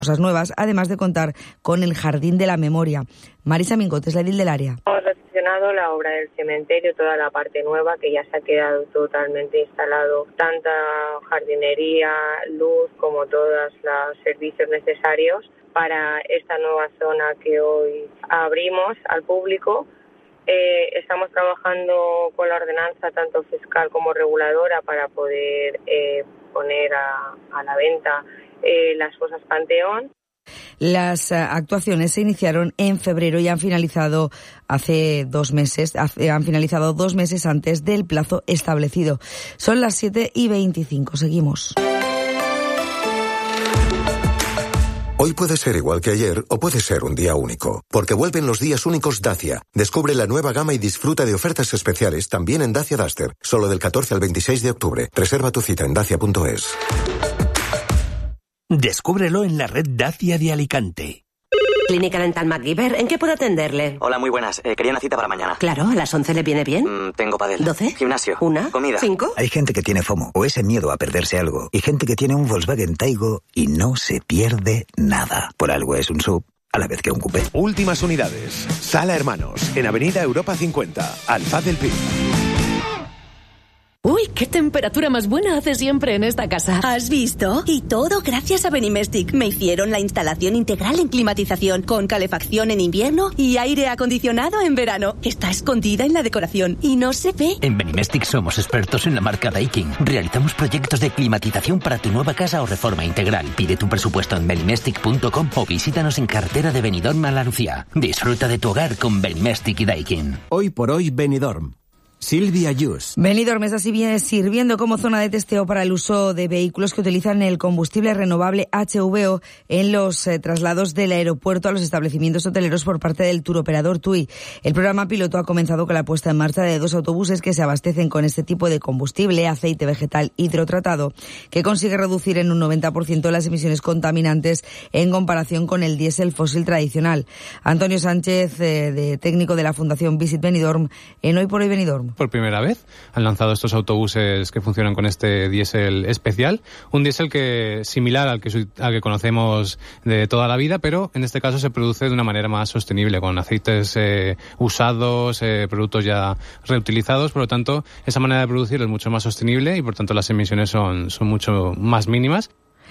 cosas nuevas, además de contar con el Jardín de la Memoria. Marisa Mingot es la edil del área. Hemos recepcionado la obra del cementerio, toda la parte nueva que ya se ha quedado totalmente instalado, tanta jardinería, luz como todos los servicios necesarios para esta nueva zona que hoy abrimos al público. Estamos trabajando con la ordenanza tanto fiscal como reguladora para poder poner a la venta las fosas Panteón. Las actuaciones se iniciaron en febrero y han finalizado hace 2 meses. Han finalizado 2 meses antes del plazo establecido. Son las 7:25. Seguimos. Hoy puede ser igual que ayer o puede ser un día único, porque vuelven los días únicos Dacia. Descubre la nueva gama y disfruta de ofertas especiales también en Dacia Duster, solo del 14 al 26 de octubre. Reserva tu cita en dacia.es. Descúbrelo en la red Dacia de Alicante. Clínica Dental MacGyver, ¿en qué puedo atenderle? Hola, muy buenas. Quería una cita para mañana. Claro, ¿a las 11 le viene bien? Tengo pádel. 12. Gimnasio. 1. Comida. 5. Hay gente que tiene FOMO, o ese miedo a perderse algo, y gente que tiene un Volkswagen Taigo y no se pierde nada. Por algo es un SUV, a la vez que un coupé. Últimas unidades. Sala Hermanos, en Avenida Europa 50, Alfaz del Pi. Uy, qué temperatura más buena hace siempre en esta casa. ¿Has visto? Y todo gracias a Benimestic. Me hicieron la instalación integral en climatización, con calefacción en invierno y aire acondicionado en verano. Está escondida en la decoración y no se ve. En Benimestic somos expertos en la marca Daikin. Realizamos proyectos de climatización para tu nueva casa o reforma integral. Pide tu presupuesto en benimestic.com o visítanos en carretera de Benidorm a La Lucía. Disfruta de tu hogar con Benimestic y Daikin. Hoy por hoy Benidorm. Silvia Yus. Benidorm está sirviendo como zona de testeo para el uso de vehículos que utilizan el combustible renovable HVO en los traslados del aeropuerto a los establecimientos hoteleros por parte del turoperador TUI. El programa piloto ha comenzado con la puesta en marcha de 2 autobuses que se abastecen con este tipo de combustible, aceite vegetal hidrotratado, que consigue reducir en un 90% las emisiones contaminantes en comparación con el diésel fósil tradicional. Antonio Sánchez, técnico de la Fundación Visit Benidorm, en Hoy por Hoy Benidorm. Por primera vez han lanzado estos autobuses que funcionan con este diésel especial, un diésel que similar al que conocemos de toda la vida, pero en este caso se produce de una manera más sostenible, con aceites usados, productos ya reutilizados. Por lo tanto, esa manera de producir es mucho más sostenible y por tanto las emisiones son mucho más mínimas.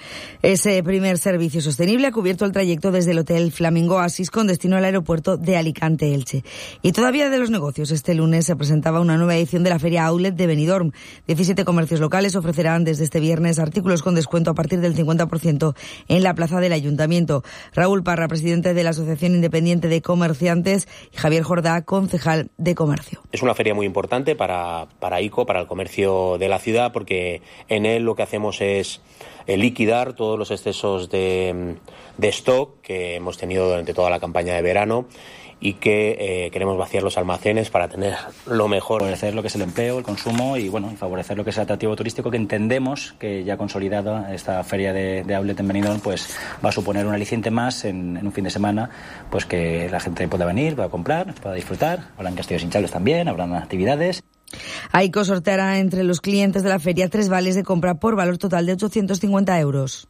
Ese primer servicio sostenible ha cubierto el trayecto desde el Hotel Flamingo Oasis con destino al aeropuerto de Alicante-Elche. Y todavía de los negocios, este lunes se presentaba una nueva edición de la Feria Outlet de Benidorm. 17 comercios locales ofrecerán desde este viernes artículos con descuento a partir del 50% en la plaza del Ayuntamiento. Raúl Parra, presidente de la Asociación Independiente de Comerciantes, y Javier Jordá, concejal de Comercio. Es una feria muy importante para ICO, para el comercio de la ciudad, porque en él lo que hacemos es liquidar todos los excesos de stock que hemos tenido durante toda la campaña de verano y que queremos vaciar los almacenes para tener lo mejor. Favorecer lo que es el empleo, el consumo y favorecer lo que es el atractivo turístico, que entendemos que ya consolidada esta feria de outlet en Benidorm pues va a suponer un aliciente más en un fin de semana, pues que la gente pueda venir, pueda comprar, pueda disfrutar. Habrán castillos hinchables también, habrán actividades. AICO sorteará entre los clientes de la feria 3 vales de compra por valor total de 850 euros.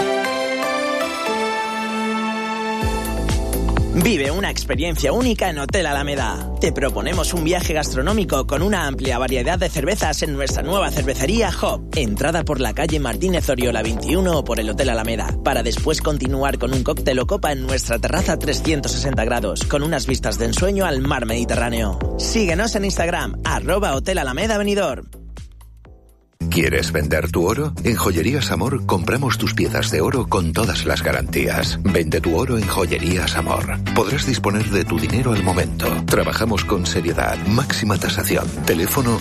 Vive una experiencia única en Hotel Alameda. Te proponemos un viaje gastronómico con una amplia variedad de cervezas en nuestra nueva cervecería Hop. Entrada por la calle Martínez Oriola 21 o por el Hotel Alameda, para después continuar con un cóctel o copa en nuestra terraza 360 grados, con unas vistas de ensueño al mar Mediterráneo. Síguenos en Instagram, @Hotel Alameda Benidorm. ¿Quieres vender tu oro? En Joyerías Amor compramos tus piezas de oro con todas las garantías. Vende tu oro en Joyerías Amor. Podrás disponer de tu dinero al momento. Trabajamos con seriedad, máxima tasación. Teléfono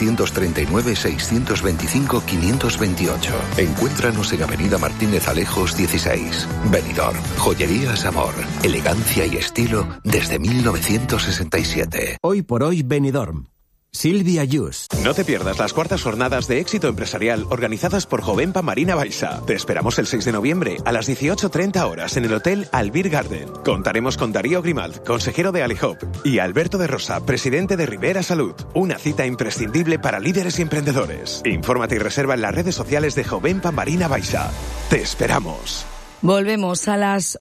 639-625-528. Encuéntranos en Avenida Martínez Alejos 16. Benidorm. Joyerías Amor. Elegancia y estilo desde 1967. Hoy por hoy Benidorm. Silvia Yus. No te pierdas las 4ª jornadas de éxito empresarial organizadas por Jovenpa Marina Baixa. Te esperamos el 6 de noviembre a las 18:30 horas en el Hotel Albir Garden. Contaremos con Darío Grimald, consejero de Alihop, y Alberto de Rosa, presidente de Rivera Salud. Una cita imprescindible para líderes y emprendedores. Infórmate y reserva en las redes sociales de Jovenpa Marina Baixa. Te esperamos. Volvemos a las